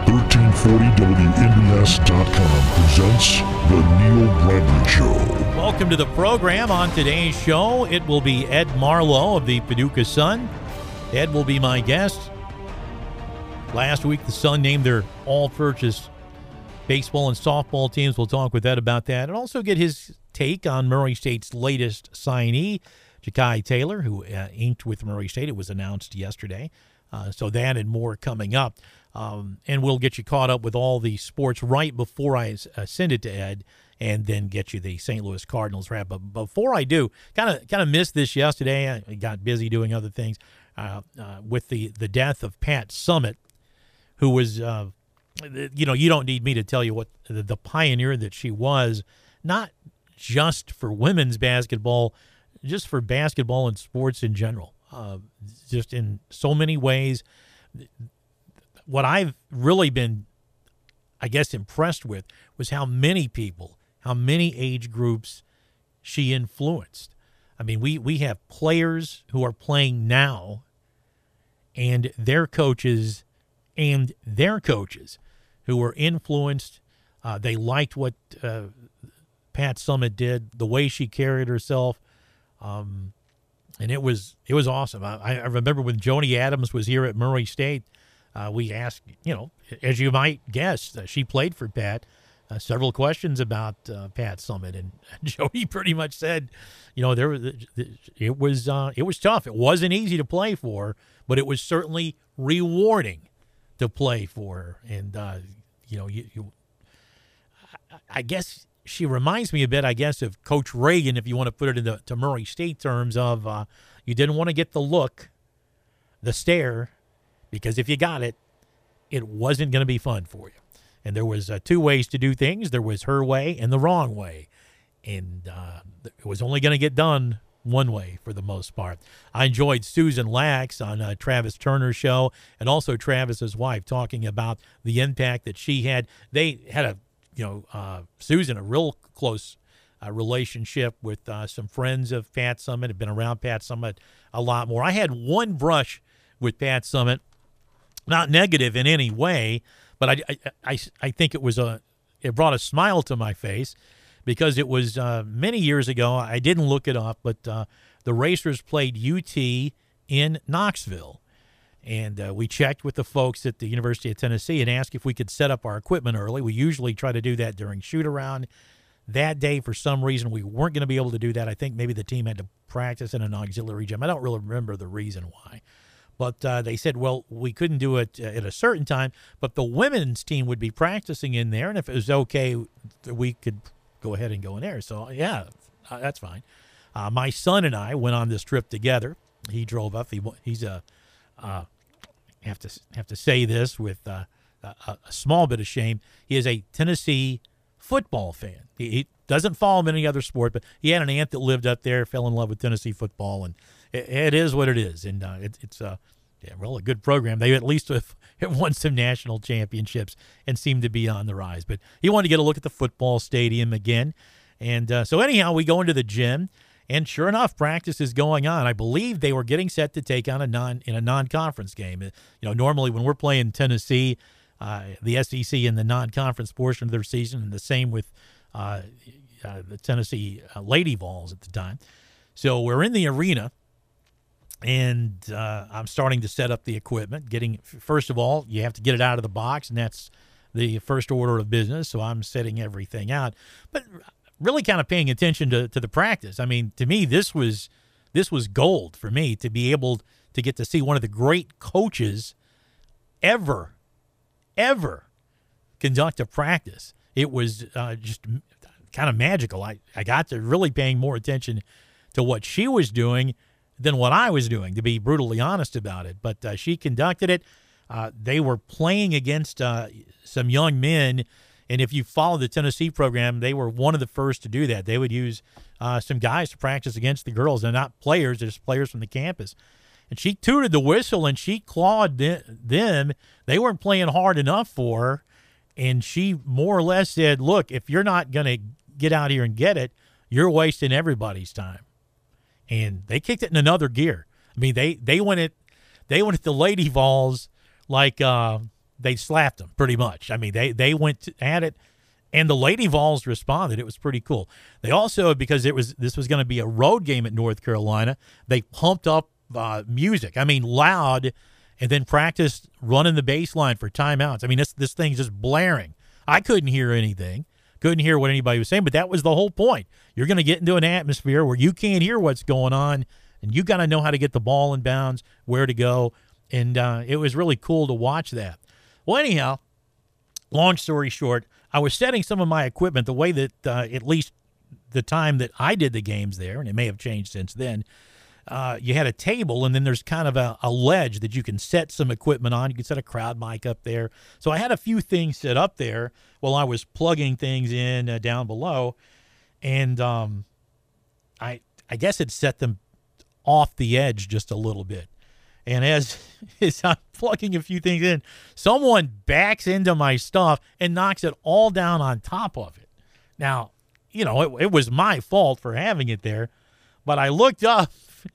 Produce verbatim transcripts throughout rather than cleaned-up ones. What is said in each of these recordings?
thirteen forty W N B S dot com presents The Neil Bradley Show. Welcome to the program. On today's show, it will be Ed Marlowe of the Paducah Sun. Ed will be my guest. Last week, the Sun named their all-purchase baseball and softball teams. We'll talk with Ed about that and also get his take on Murray State's latest signee, Ja'Kai Taylor, who uh, inked with Murray State. It was announced yesterday. Uh, so that and more coming up. Um, and we'll get you caught up with all the sports right before I uh, send it to Ed and then get you the Saint Louis Cardinals wrap. But before I do, kind of kind of missed this yesterday. I got busy doing other things uh, uh, with the, the death of Pat Summitt, who was, uh, you know, you don't need me to tell you what the, the pioneer that she was, not just for women's basketball, just for basketball and sports in general. Uh, just in so many ways. What I've really been, I guess, impressed with was how many people, how many age groups she influenced. I mean, we, we have players who are playing now and their coaches and their coaches who were influenced. Uh, they liked what uh, Pat Summitt did, the way she carried herself. Um, And it was it was awesome. I, I remember when Joni Adams was here at Murray State, uh, we asked, you know, as you might guess, uh, she played for Pat, uh, several questions about uh, Pat Summitt, and Joni pretty much said, you know, there was it was uh, it was tough. It wasn't easy to play for her, but it was certainly rewarding to play for her. And uh, you know, you, you I guess. She reminds me a bit, I guess, of Coach Reagan, if you want to put it into to Murray State terms of uh, you didn't want to get the look, the stare, because if you got it, it wasn't going to be fun for you. And there was uh, two ways to do things. There was her way and the wrong way. And uh, it was only going to get done one way for the most part. I enjoyed Susan Lax on uh, Travis Turner's show and also Travis's wife talking about the impact that she had. They had a You know, uh, Susan, a real close uh, relationship with uh, some friends of Pat Summitt, have been around Pat Summitt a lot more. I had one brush with Pat Summitt, not negative in any way, but I, I, I, I think it was a, it brought a smile to my face because it was uh, many years ago. I didn't look it up, but uh, the Racers played U T in Knoxville. And uh, we checked with the folks at the University of Tennessee and asked if we could set up our equipment early. We usually try to do that during shoot-around. That day, for some reason, we weren't going to be able to do that. I think maybe the team had to practice in an auxiliary gym. I don't really remember the reason why. But uh, they said, well, we couldn't do it uh, at a certain time, but the women's team would be practicing in there, and if it was okay, we could go ahead and go in there. So, yeah, uh, that's fine. Uh, my son and I went on this trip together. He drove up. He, he's a... Uh, have to have to say this with uh, a, a small bit of shame. He is a Tennessee football fan. He, he doesn't follow any other sport, but he had an aunt that lived up there, fell in love with Tennessee football, and it, it is what it is. And uh, it, it's uh, yeah, well, a good program. They at least have, have won some national championships and seem to be on the rise. But he wanted to get a look at the football stadium again. And uh, so anyhow, we go into the gym. And sure enough, practice is going on. I believe they were getting set to take on a non in a non-conference game. You know, normally when we're playing Tennessee, uh, the S E C in the non-conference portion of their season, and the same with uh, uh, the Tennessee uh, Lady Vols at the time. So we're in the arena, and uh, I'm starting to set up the equipment. Getting first of all, you have to get it out of the box, and that's the first order of business. So I'm setting everything out, but really kind of paying attention to, to the practice. I mean, to me, this was this was gold for me to be able to get to see one of the great coaches ever, ever conduct a practice. It was uh, just kind of magical. I, I got to really paying more attention to what she was doing than what I was doing, to be brutally honest about it. But uh, she conducted it. Uh, they were playing against uh, some young men. And if you follow the Tennessee program, they were one of the first to do that. They would use uh, some guys to practice against the girls. They're not players, they're just players from the campus. And she tooted the whistle, and she clawed them. They weren't playing hard enough for her. And she more or less said, look, if you're not going to get out here and get it, you're wasting everybody's time. And they kicked it in another gear. I mean, they, they went at they went at the Lady Vols like uh, they slapped them pretty much. I mean, they, they went to, at it, and the Lady Vols responded. It was pretty cool. They also, because it was this was going to be a road game at North Carolina, they pumped up uh, music. I mean, loud, and then practiced running the baseline for timeouts. I mean, this this thing's just blaring. I couldn't hear anything. Couldn't hear what anybody was saying, but that was the whole point. You're going to get into an atmosphere where you can't hear what's going on, and you got to know how to get the ball in bounds, where to go, and uh, it was really cool to watch that. Well, anyhow, long story short, I was setting some of my equipment the way that uh, at least the time that I did the games there, and it may have changed since then, uh, you had a table, and then there's kind of a, a ledge that you can set some equipment on. You can set a crowd mic up there. So I had a few things set up there while I was plugging things in uh, down below, and um, I I guess it set them off the edge just a little bit. And as, as I'm plugging a few things in, someone backs into my stuff and knocks it all down on top of it. Now, you know, it, it was my fault for having it there, but I looked up,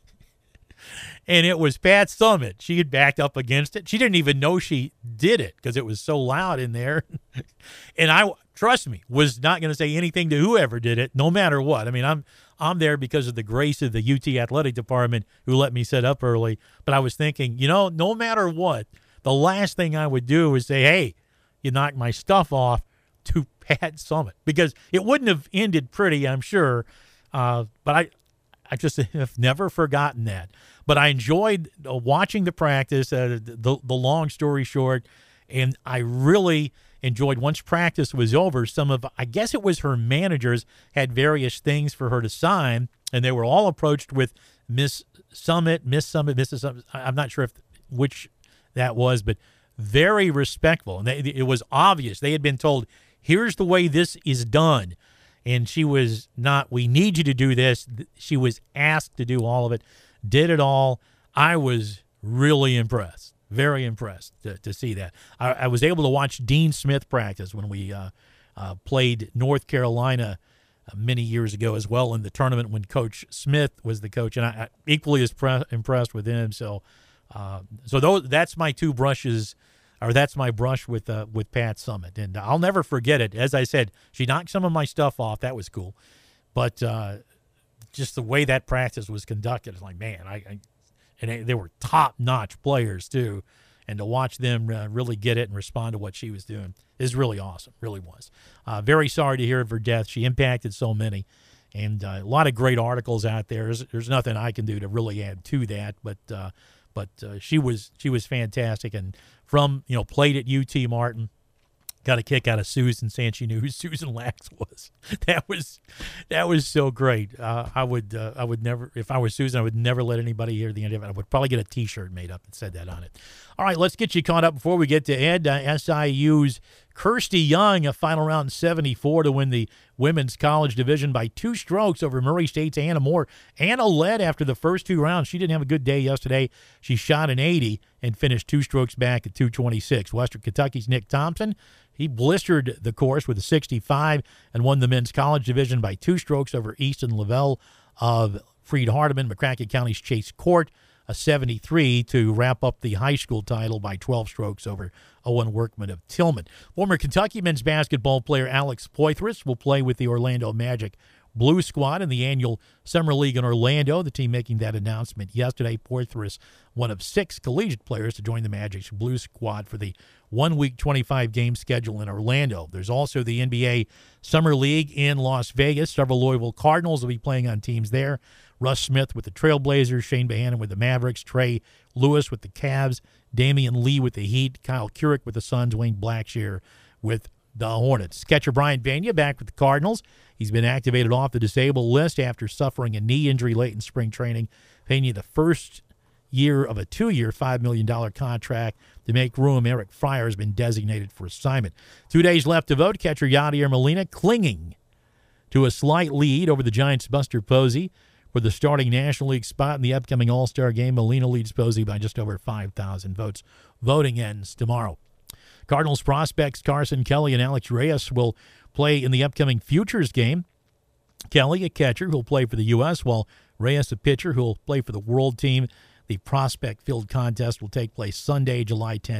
and it was Pat Summitt. She had backed up against it. She didn't even know she did it because it was so loud in there. And I, trust me, was not going to say anything to whoever did it, no matter what. I mean, I'm I'm there because of the grace of the U T athletic department who let me set up early. But I was thinking, you know, no matter what, the last thing I would do is say, hey, you knocked my stuff off to Pat Summitt, because it wouldn't have ended pretty, I'm sure. Uh, but I, I just have never forgotten that. But I enjoyed uh, watching the practice, uh, the, the long story short, and I really enjoyed, once practice was over, some of, I guess it was her managers had various things for her to sign, and they were all approached with Miss Summitt, Miss Summitt, Missus Summitt. I'm not sure if which that was, but very respectful. And they, it was obvious. They had been told, here's the way this is done. And she was not, we need you to do this. She was asked to do all of it, did it all. I was really impressed. Very impressed to, to see that. I, I was able to watch Dean Smith practice when we uh, uh, played North Carolina uh, many years ago as well in the tournament when Coach Smith was the coach, and I, I equally as pre- impressed with him. So, uh, so those that's my two brushes, or that's my brush with uh, with Pat Summitt, and I'll never forget it. As I said, she knocked some of my stuff off. That was cool, but uh, just the way that practice was conducted, it's like, man, I. I And they, they were top-notch players, too. And to watch them uh, really get it and respond to what she was doing is really awesome, really was. Uh, very sorry to hear of her death. She impacted so many. And uh, a lot of great articles out there. There's, there's nothing I can do to really add to that. But uh, but uh, she was she was fantastic. And from, you know, played at U T Martin. Got a kick out of Susan saying she knew who Susan Lax was. That was that was so great. Uh, I would uh, I would never, if I was Susan, I would never let anybody hear the end of it. I would probably get a T-shirt made up that said that on it. All right, let's get you caught up before we get to Ed. Uh, S I U's Kirstie Young, a final round seventy-four to win the women's college division by two strokes over Murray State's Anna Moore. Anna led after the first two rounds. She didn't have a good day yesterday. She shot an eighty and finished two strokes back at two twenty-six. Western Kentucky's Nick Thompson, he blistered the course with a sixty-five and won the men's college division by two strokes over Easton Lavelle of Freed Hardeman. McCracken County's Chase Court, a seventy-three to wrap up the high school title by twelve strokes over Owen Workman of Tillman. Former Kentucky men's basketball player Alex Poitras will play with the Orlando Magic Blue Squad in the annual Summer League in Orlando. The team making that announcement yesterday. Poitras, one of six collegiate players to join the Magic's Blue Squad for the one-week, twenty-five-game schedule in Orlando. There's also the N B A Summer League in Las Vegas. Several Louisville Cardinals will be playing on teams there. Russ Smith with the Trailblazers, Shane Bohannon with the Mavericks, Trey Lewis with the Cavs, Damian Lee with the Heat, Kyle Kuric with the Suns, Wayne Blackshear with the Hornets. Catcher Brian Bania back with the Cardinals. He's been activated off the disabled list after suffering a knee injury late in spring training. Pena, the first year of a two-year, five million dollars contract to make room. Eric Fryer has been designated for assignment. Two days left to vote. Catcher Yadier Molina clinging to a slight lead over the Giants' Buster Posey for the starting National League spot in the upcoming All-Star game. Molina leads Posey by just over five thousand votes. Voting ends tomorrow. Cardinals prospects Carson Kelly and Alex Reyes will play in the upcoming Futures game. Kelly, a catcher, who will play for the U S, while Reyes, a pitcher, who will play for the World Team. The prospect field contest will take place Sunday, July tenth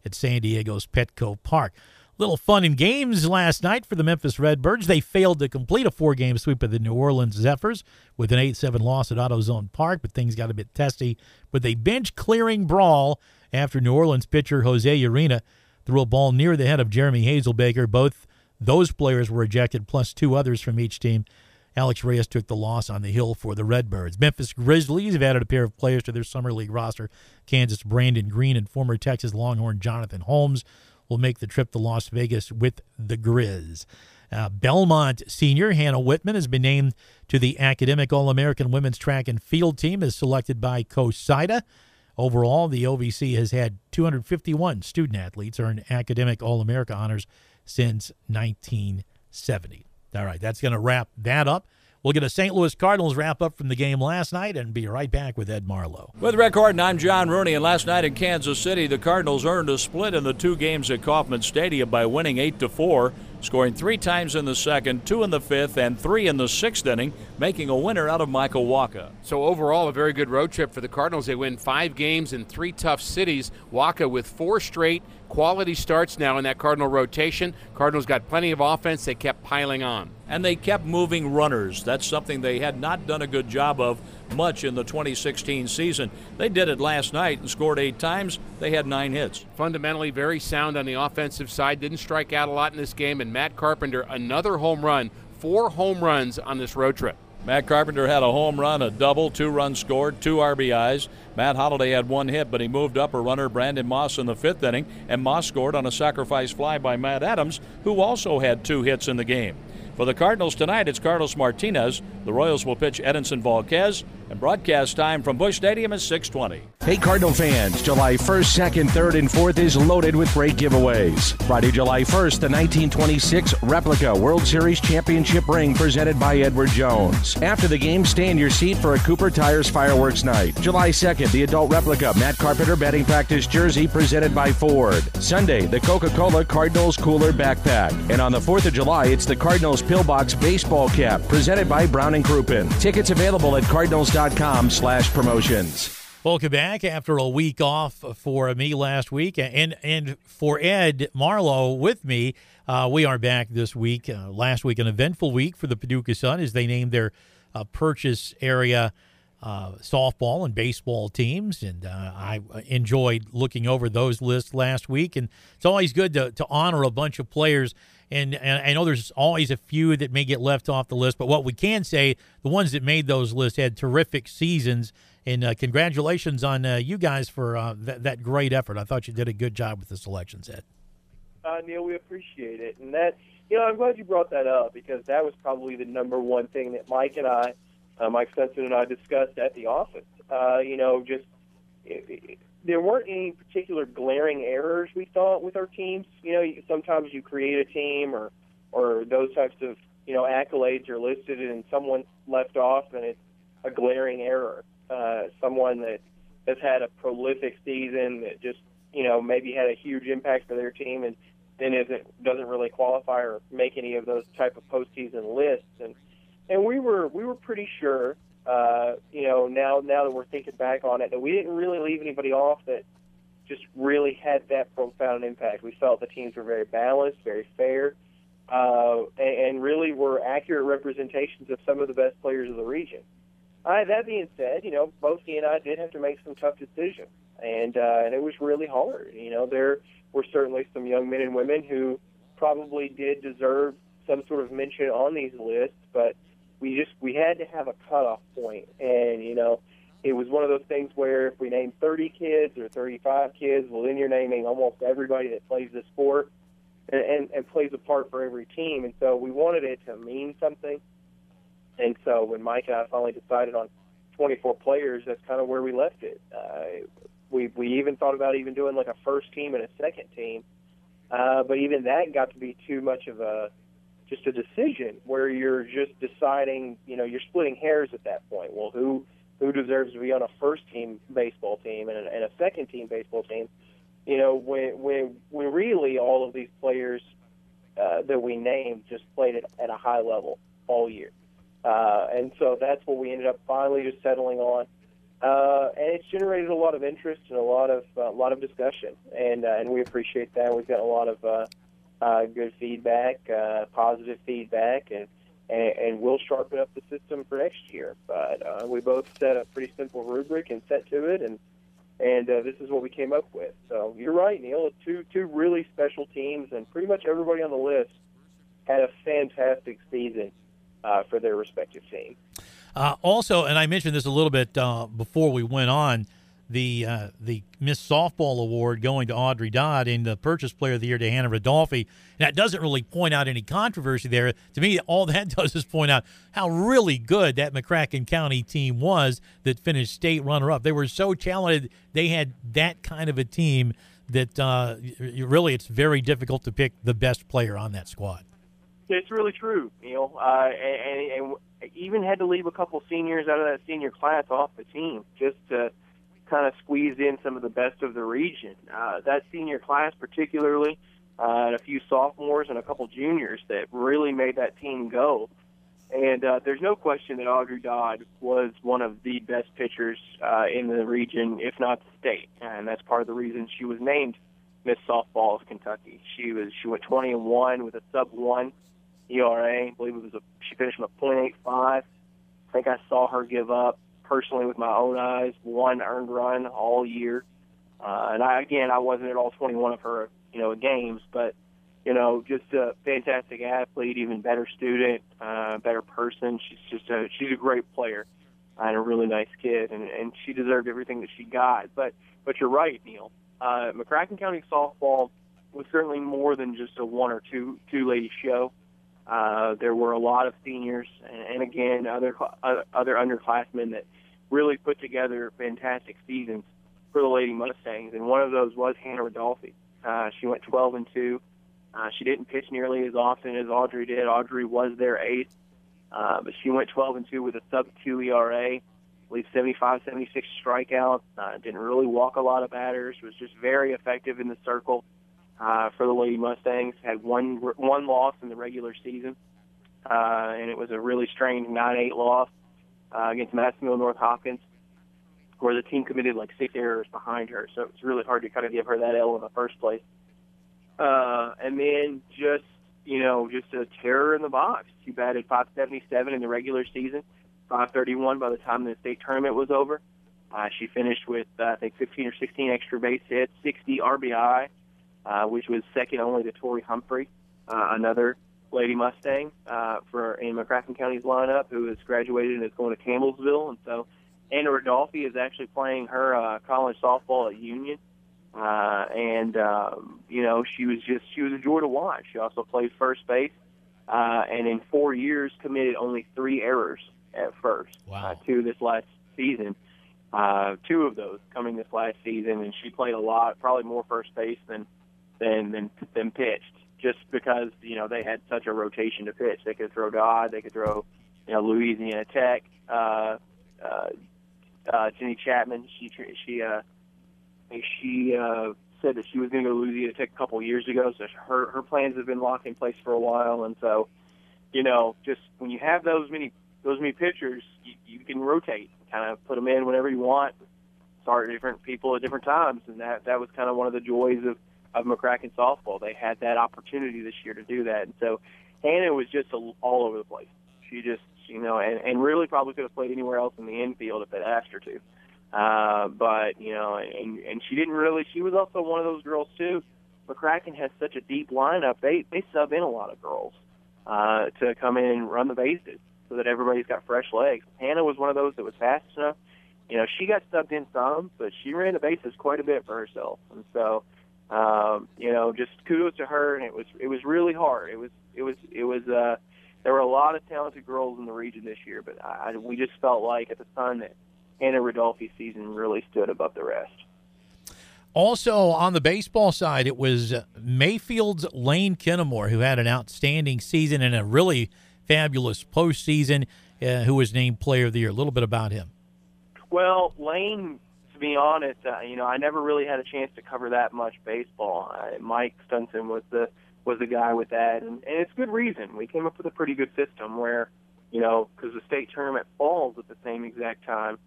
at San Diego's Petco Park. Little fun and games last night for the Memphis Redbirds. They failed to complete a four-game sweep of the New Orleans Zephyrs with an eight seven loss at AutoZone Park, but things got a bit testy with a bench-clearing brawl after New Orleans pitcher Jose Urena threw a ball near the head of Jeremy Hazelbaker. Both those players were ejected, plus two others from each team. Alex Reyes took the loss on the hill for the Redbirds. Memphis Grizzlies have added a pair of players to their Summer League roster. Kansas Brandon Green and former Texas Longhorn Jonathan Holmes will make the trip to Las Vegas with the Grizz. Uh, Belmont senior Hannah Whitman has been named to the Academic All-American Women's Track and Field team as selected by COSIDA. Overall, the O V C has had two hundred fifty-one student-athletes earn Academic All-America honors since nineteen seventy. All right, that's going to wrap that up. We'll get a Saint Louis Cardinals wrap-up from the game last night and be right back with Ed Marlowe. With Rick Horton, I'm John Rooney, and last night in Kansas City, the Cardinals earned a split in the two games at Kauffman Stadium by winning eight to four, scoring three times in the second, two in the fifth, and three in the sixth inning, making a winner out of Michael Wacha. So overall, a very good road trip for the Cardinals. They win five games in three tough cities. Wacha with four straight quality starts now in that Cardinal rotation. Cardinals got plenty of offense. They kept piling on. And they kept moving runners. That's something they had not done a good job of much in the twenty sixteen season. They did it last night and scored eight times. They had nine hits. Fundamentally very sound on the offensive side. Didn't strike out a lot in this game. And Matt Carpenter, another home run. Four home runs on this road trip. Matt Carpenter had a home run, a double, two runs scored, two R B Is. Matt Holliday had one hit, but he moved up a runner, Brandon Moss, in the fifth inning, and Moss scored on a sacrifice fly by Matt Adams, who also had two hits in the game. For the Cardinals tonight, it's Carlos Martinez. The Royals will pitch Edinson Volquez, and broadcast time from Busch Stadium is six twenty. Hey Cardinal fans, July first, second, third, and fourth is loaded with great giveaways. Friday, July first, the nineteen twenty-six Replica World Series Championship ring presented by Edward Jones. After the game, stay in your seat for a Cooper Tires Fireworks Night. July second, the adult replica Matt Carpenter batting practice jersey presented by Ford. Sunday, the Coca-Cola Cardinals Cooler Backpack. And on the fourth of July, it's the Cardinals Pillbox Baseball Cap presented by Brown and Crouppen. Tickets available at cardinals dot com slash promotions. Welcome back after a week off for me last week, and and for Ed Marlowe with me. Uh, we are back this week. Uh, last week, an eventful week for the Paducah Sun as they named their uh, Purchase area uh, softball and baseball teams, and uh, I enjoyed looking over those lists last week. And it's always good to, to honor a bunch of players. And, and I know there's always a few that may get left off the list, but what we can say, the ones that made those lists had terrific seasons. And uh, congratulations on uh, you guys for uh, th- that great effort. I thought you did a good job with the selections, Ed. Uh, Neil, we appreciate it. And that, you know, I'm glad you brought that up because that was probably the number one thing that Mike and I, uh, Mike Svensson and I discussed at the office. Uh, you know, just it, it, there weren't any particular glaring errors we thought with our teams. You know, you, sometimes you create a team or, or those types of, you know, accolades are listed and someone left off and it's a glaring error. Uh, someone that has had a prolific season that just, you know, maybe had a huge impact for their team and then isn't doesn't really qualify or make any of those type of postseason lists. And and we were we were pretty sure, uh, you know, now now that we're thinking back on it, that we didn't really leave anybody off that just really had that profound impact. We felt the teams were very balanced, very fair, uh, and, and really were accurate representations of some of the best players of the region. Uh, that being said, you know, both he and I did have to make some tough decisions, and uh, and it was really hard. You know, there were certainly some young men and women who probably did deserve some sort of mention on these lists, but we just we had to have a cutoff point, and you know, it was one of those things where if we named thirty kids or thirty-five kids, well, then you're naming almost everybody that plays the sport and, and, and plays a part for every team, and so we wanted it to mean something. And so when Mike and I finally decided on twenty-four players, that's kind of where we left it. Uh, we we even thought about even doing like a first team and a second team, uh, but even that got to be too much of a just a decision where you're just deciding, you know, you're splitting hairs at that point. Well, who who deserves to be on a first team baseball team and a, and a second team baseball team? You know, when when when really all of these players uh, that we named just played at, at a high level all year. Uh, and so that's what we ended up finally just settling on. Uh, and it's generated a lot of interest and a lot of uh, a lot of discussion, and uh, and we appreciate that. We've got a lot of uh, uh, good feedback, uh, positive feedback, and, and and we'll sharpen up the system for next year. But uh, we both set a pretty simple rubric and set to it, and and uh, this is what we came up with. So you're right, Neil. Two two really special teams, and pretty much everybody on the list had a fantastic season uh, for their respective teams. Uh, also, and I mentioned this a little bit uh, before we went on, the uh, the Miss Softball Award going to Audrey Dodd and the Purchase Player of the Year to Hannah Rodolphe. That doesn't really point out any controversy there. To me, all that does is point out how really good that McCracken County team was that finished state runner-up. They were so talented. They had that kind of a team that uh, really it's very difficult to pick the best player on that squad. It's really true, Neil. Uh, and, and, and even had to leave a couple seniors out of that senior class off the team just to kind of squeeze in some of the best of the region. Uh, that senior class particularly, uh, and a few sophomores and a couple juniors that really made that team go. And uh, there's no question that Audrey Dodd was one of the best pitchers uh, in the region, if not the state. And that's part of the reason she was named Miss Softball of Kentucky. She was she went twenty and one with a sub one E R A. I believe it was a, she finished with a point eight five. I think I saw her give up personally with my own eyes one earned run all year. Uh, and I again, I wasn't at all twenty-one of her, you know, games, but you know, just a fantastic athlete, even better student, uh, better person. She's just a she's a great player and a really nice kid, and, and she deserved everything that she got. But but you're right, Neil. Uh, McCracken County softball was certainly more than just a one or two two lady show. Uh, there were a lot of seniors and, and again, other uh, other underclassmen that really put together fantastic seasons for the Lady Mustangs, and one of those was Hannah Rodolphe. Uh, she went twelve and two. Uh, she didn't pitch nearly as often as Audrey did. Audrey was their ace, uh, but she went twelve and two with a sub two E R A. I believe seventy-five, seventy-six strikeouts. Uh, didn't really walk a lot of batters. Was just very effective in the circle. Uh, for the Lady Mustangs, had one one loss in the regular season, uh, and it was a really strange nine eight loss uh, against Massachusetts North Hopkins, where the team committed like six errors behind her, so it was really hard to kind of give her that L in the first place. Uh, and then just, you know, just a terror in the box. She batted five seventy-seven in the regular season, five thirty-one by the time the state tournament was over. Uh, she finished with, uh, I think, fifteen or sixteen extra base hits, sixty R B I, Uh, which was second only to Tori Humphrey, uh, another Lady Mustang uh, for in McCracken County's lineup, who has graduated and is going to Campbellsville. And so Anna Rodolphe is actually playing her uh, college softball at Union. Uh, and, um, you know, she was just she was a joy to watch. She also played first base, uh, and in four years committed only three errors at first. Wow. uh, two this last season. Uh, two of those coming this last season, and she played a lot, probably more first base than than than, than pitched, just because, you know, they had such a rotation to pitch. They could throw Dodd, they could throw, you know, Louisiana Tech, uh, uh, uh, Jenny Chapman. She she uh, she uh, said that she was going to go to Louisiana Tech a couple of years ago, so her her plans have been locked in place for a while. And so, you know, just when you have those many those many pitchers, you, you can rotate, kind of put them in whenever you want, start different people at different times, and that that was kind of one of the joys of. of McCracken softball. They had that opportunity this year to do that. And so Hannah was just a, all over the place. She just, you know, and, and really probably could have played anywhere else in the infield if they'd asked her to. Uh, but, you know, and, and she didn't really, she was also one of those girls too. McCracken has such a deep lineup. They, they sub in a lot of girls uh, to come in and run the bases so that everybody's got fresh legs. Hannah was one of those that was fast enough. You know, she got subbed in some, but she ran the bases quite a bit for herself. And so, Um, you know, just kudos to her, and it was it was really hard. It was it was it was. Uh, there were a lot of talented girls in the region this year, but I, we just felt like at the Sun that Hannah Rodolphe's season really stood above the rest. Also on the baseball side, it was Mayfield's Lane Kennemore, who had an outstanding season and a really fabulous postseason, uh, who was named Player of the Year. A little bit about him. Well, Lane. To be honest, uh, you know, I never really had a chance to cover that much baseball. Uh, Mike Stunson was the was the guy with that, and, and it's good reason. We came up with a pretty good system where, you know, because the state tournament falls at the same exact time,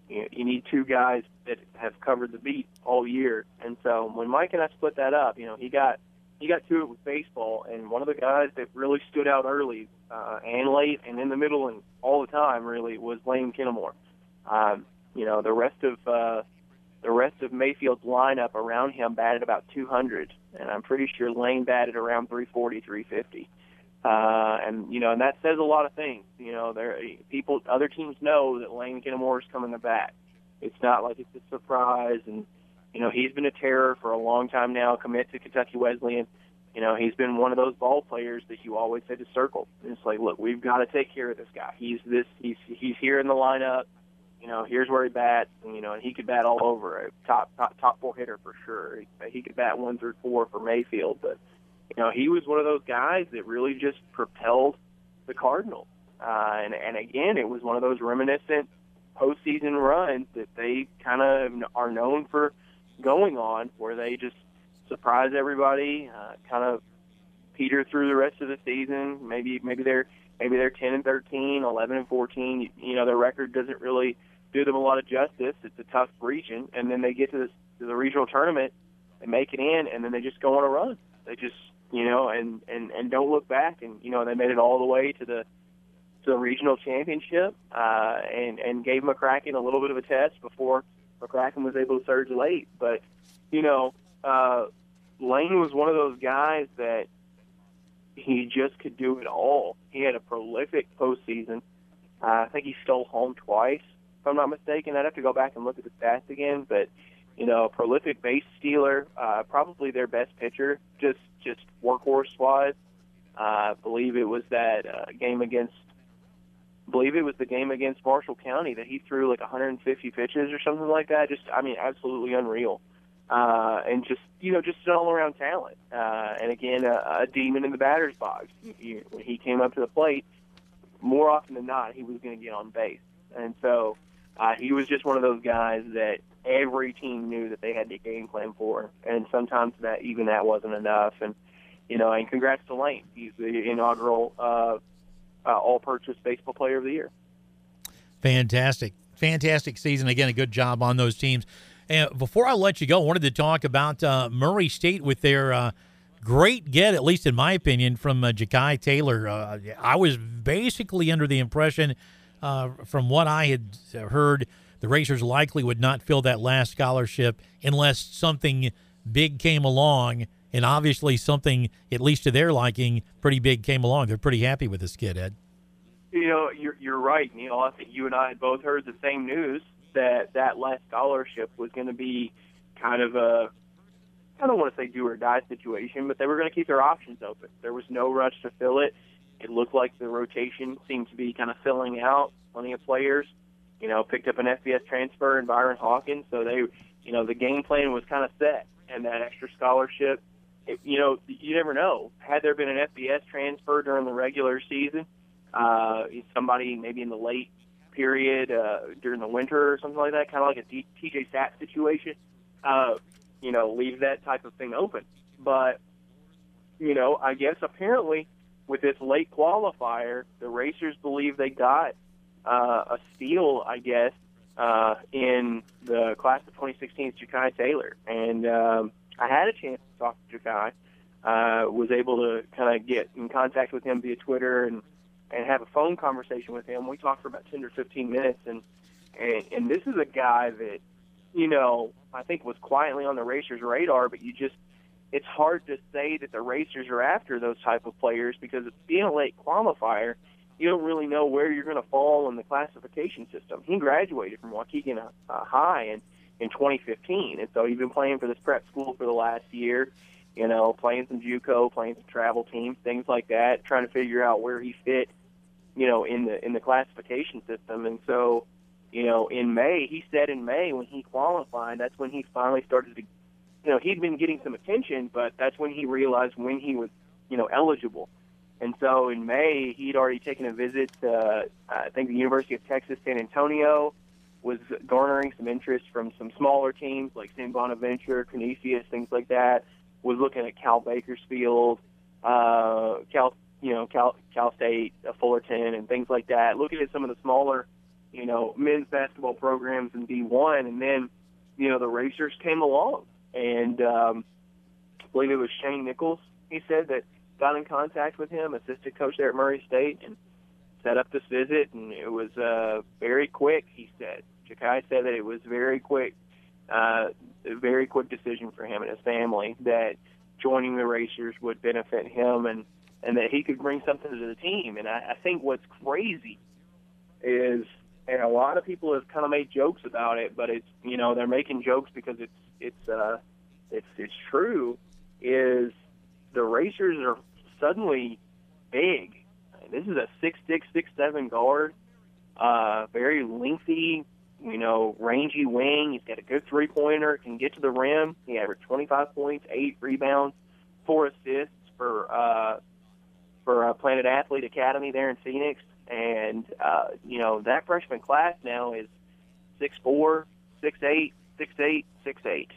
You, you need two guys that have covered the beat all year. And so when Mike and I split that up, you know, he got he got to it with baseball, and one of the guys that really stood out early uh, and late and in the middle and all the time really was Lane Kennemore. Um, you know, the rest of uh, the rest of Mayfield's lineup around him batted about two hundred, and I'm pretty sure Lane batted around three forty, three fifty. Uh, and, you know, and that says a lot of things. You know, there people, other teams know that Lane Kennemore is coming to bat. It's not like it's a surprise. And, you know, he's been a terror for a long time now, commit to Kentucky Wesleyan. You know, he's been one of those ball players that you always had to circle. And it's like, look, we've got to take care of this guy. He's this, he's, he's here in the lineup. You know, here's where he bats, and, you know, and he could bat all over. A top, top, top four hitter for sure. He, he could bat one through four for Mayfield, but, you know, he was one of those guys that really just propelled the Cardinals. Uh, and, and, again, it was one of those reminiscent postseason runs that they kind of are known for going on, where they just surprise everybody, uh, kind of peter through the rest of the season. Maybe maybe they're maybe they're ten and thirteen, eleven and fourteen. You, you know, their record doesn't really do them a lot of justice. It's a tough region, and then they get to, this, to the regional tournament, they make it in, and then they just go on a run. They just You know, and, and, and don't look back. And, you know, they made it all the way to the to the regional championship uh, and, and gave McCracken a little bit of a test before McCracken was able to surge late. But, you know, uh, Lane was one of those guys that he just could do it all. He had a prolific postseason. Uh, I think he stole home twice, if I'm not mistaken. I'd have to go back and look at the stats again, but you know, prolific base stealer, uh, probably their best pitcher, just just workhorse-wise. Uh, I believe it was that uh, game against, I believe it was the game against Marshall County that he threw like one hundred fifty pitches or something like that. Just, I mean, absolutely unreal. Uh, and just, you know, just an all-around talent. Uh, and again, a, a demon in the batter's box. He, when he came up to the plate, more often than not, he was going to get on base. And so uh, he was just one of those guys that every team knew that they had to game plan for, and sometimes that even that wasn't enough. And you know, and congrats to Lane. He's the inaugural uh, uh, All-Purchase Baseball Player of the Year. Fantastic, fantastic season again. A good job on those teams. And before I let you go, I wanted to talk about uh, Murray State with their uh, great get, at least in my opinion, from uh, Ja'Kai Taylor. Uh, I was basically under the impression, uh, from what I had heard, the Racers likely would not fill that last scholarship unless something big came along, and obviously something, at least to their liking, pretty big came along. They're pretty happy with this kid, Ed. You know, you're, you're right, Neil. I think you and I had both heard the same news, that that last scholarship was going to be kind of a, I don't want to say do or die situation, but they were going to keep their options open. There was no rush to fill it. It looked like the rotation seemed to be kind of filling out, plenty of players. You know, picked up an F B S transfer in Byron Hawkins, so they, you know, the game plan was kind of set. And that extra scholarship, it, you know, you never know. Had there been an F B S transfer during the regular season, uh, somebody maybe in the late period uh, during the winter or something like that, kind of like a T J Sapp situation, uh, you know, leave that type of thing open. But, you know, I guess apparently with this late qualifier, the Racers believe they got Uh, a steal, I guess, uh, in the class of twenty sixteen, Ja'Kai Taylor. And um, I had a chance to talk to Ja'Kai, uh, was able to kind of get in contact with him via Twitter and, and have a phone conversation with him. We talked for about ten or fifteen minutes, and, and, and this is a guy that, you know, I think was quietly on the Racers' radar, but you just, it's hard to say that the Racers are after those type of players because it's being a late qualifier, you don't really know where you're going to fall in the classification system. He graduated from Waukegan uh, High in, in twenty fifteen, and so he's been playing for this prep school for the last year, you know, playing some JUCO, playing some travel teams, things like that, trying to figure out where he fit, you know, in the in the classification system. And so, you know, in May, he said in May when he qualified, that's when he finally started to, you know, he'd been getting some attention, but that's when he realized when he was, you know, eligible. And so in May, he'd already taken a visit to, uh, I think, the University of Texas, San Antonio, was garnering some interest from some smaller teams like Saint Bonaventure, Canisius, things like that, was looking at Cal Bakersfield, uh, Cal, you know, Cal, Cal State, uh, Fullerton, and things like that, looking at some of the smaller you know, men's basketball programs in D one, and then, you know, the Racers came along, and um, I believe it was Shane Nichols, he said, that got in contact with him, assistant coach there at Murray State, and set up this visit, and it was uh, very quick, he said. Ja'Kai said that it was very quick, uh, a very quick decision for him and his family, that joining the Racers would benefit him, and, and that he could bring something to the team. And I, I think what's crazy is, and a lot of people have kind of made jokes about it, but it's, you know, they're making jokes because it's it's uh, it's it's true, is the Racers are suddenly big. This is a six six, six seven guard, uh, very lengthy, you know, rangy wing. He's got a good three-pointer, can get to the rim. He averaged twenty-five points, eight rebounds, four assists for uh, for uh, Planet Athlete Academy there in Phoenix. And, uh, you know, that freshman class now is six four, six eight, six eight, six eight.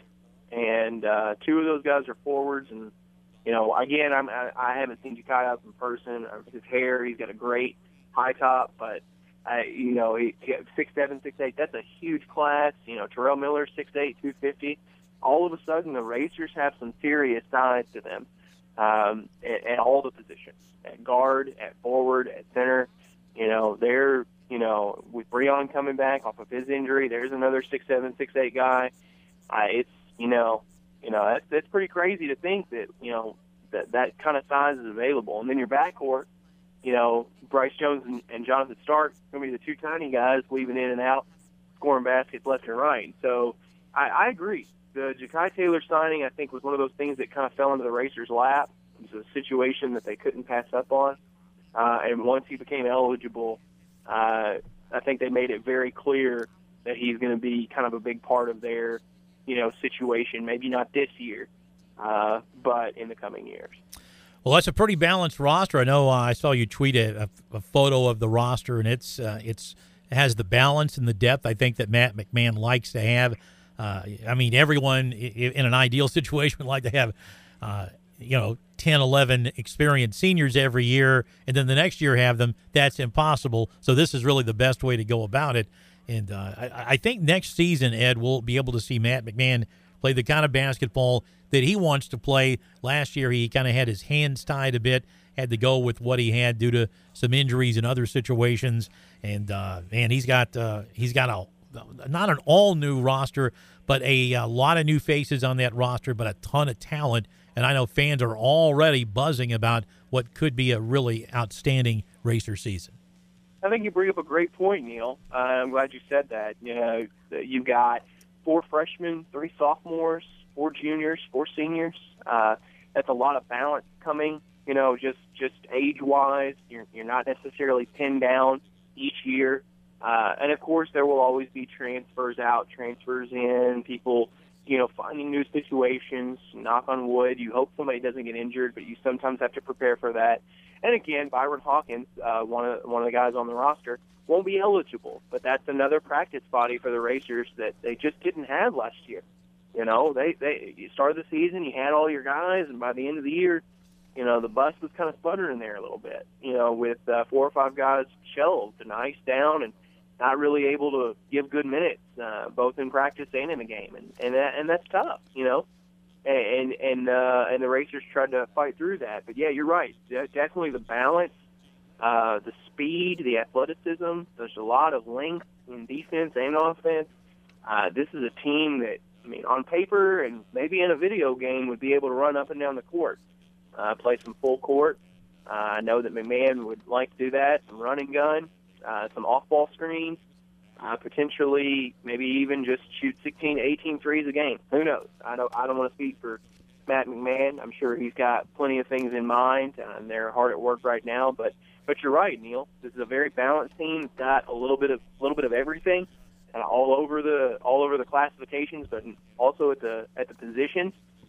And uh, two of those guys are forwards. And, you know, again, I'm, I, I haven't seen Ja'Kai up in person. His hair, he's got a great high top. But, I, you know, he, he six seven, six eight, that's a huge class. You know, Terrell Miller, six eight, two fifty. All of a sudden, the Racers have some serious size to them um, at, at all the positions, at guard, at forward, at center. You know, they're, you know, with Breon coming back off of his injury, there's another six seven, six eight guy. Uh, it's, you know, you know, that's, that's pretty crazy to think that, you know, that that kind of size is available. And then your backcourt, you know, Bryce Jones and, and Jonathan Stark are going to be the two tiny guys weaving in and out, scoring baskets left and right. So I, I agree. The Ja'Kai Taylor signing, I think, was one of those things that kind of fell into the Racers' lap. It was a situation that they couldn't pass up on. Uh, and once he became eligible, uh, I think they made it very clear that he's going to be kind of a big part of their, you know, situation. Maybe not this year, uh, but in the coming years. Well, that's a pretty balanced roster. I know uh, I saw you tweet a, a, a photo of the roster, and it's uh, it's it has the balance and the depth I think that Matt McMahon likes to have. Uh, I mean, everyone in an ideal situation would like to have, uh, you know, ten, eleven experienced seniors every year, and then the next year have them. That's impossible. So this is really the best way to go about it. And uh, I, I think next season, Ed, we'll be able to see Matt McMahon play the kind of basketball that he wants to play. Last year, he kind of had his hands tied a bit, had to go with what he had due to some injuries and other situations. And, uh, man, he's got uh, he's got a not an all-new roster, but a, a lot of new faces on that roster, but a ton of talent. And I know fans are already buzzing about what could be a really outstanding Racer season. I think you bring up a great point, Neil. Uh, I'm glad you said that. You know, you've got four freshmen, three sophomores, four juniors, four seniors. Uh, that's a lot of balance coming. You know, just just age-wise, you're you're not necessarily pinned down each year. Uh, and of course, there will always be transfers out, transfers in, people, you know, finding new situations. Knock on wood. You hope somebody doesn't get injured, but you sometimes have to prepare for that. And again, Byron Hawkins, uh, one of one of the guys on the roster, won't be eligible. But that's another practice body for the Racers that they just didn't have last year. You know, they they you started the season, you had all your guys, and by the end of the year, you know, the bus was kind of sputtering there a little bit. You know, with uh, four or five guys shelved and iced down and not really able to give good minutes, uh, both in practice and in the game, and and that, and that's tough, you know. And and uh, and the Racers tried to fight through that, but yeah, you're right. De- definitely the balance, uh, the speed, the athleticism. There's a lot of length in defense and offense. Uh, this is a team that, I mean, on paper and maybe in a video game, would be able to run up and down the court, uh, play some full court. Uh, I know that McMahon would like to do that. Some running gun. Uh, some off-ball screens, uh, potentially maybe even just shoot sixteen, eighteen threes a game. Who knows? I don't, I don't want to speak for Matt McMahon. I'm sure he's got plenty of things in mind, uh, and they're hard at work right now. But, but you're right, Neil. This is a very balanced team. It's got a little bit of, little bit of everything, uh, all over the, all over the classifications, but also at the, at the positions.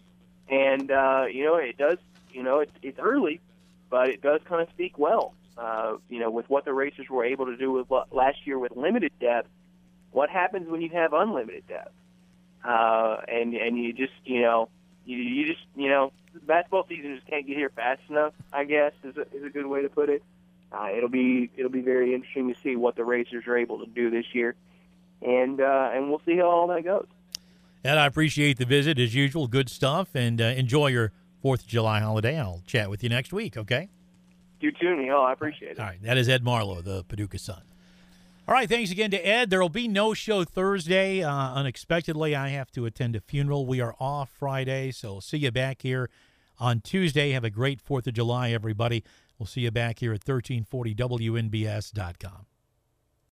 And uh, you know, it does. You know, it's, it's early, but it does kind of speak well. Uh, you know, with what the Racers were able to do with last year with limited depth, what happens when you have unlimited depth? Uh, and and you just, you know, you, you just, you know, the basketball season just can't get here fast enough, I guess, is a, is a good way to put it. uh, it'll be it'll be very interesting to see what the racers are able to do this year, and uh, and we'll see how all that goes. Ed, I appreciate the visit as usual. Good stuff, and uh, enjoy your Fourth of July holiday. I'll chat with you next week. Okay. You too, Neil. I appreciate it. All right. That is Ed Marlowe, the Paducah Sun. All right. Thanks again to Ed. There will be no show Thursday. Uh, unexpectedly, I have to attend a funeral. We are off Friday, so see you back here on Tuesday. Have a great Fourth of July, everybody. We'll see you back here at thirteen forty W N B S dot com.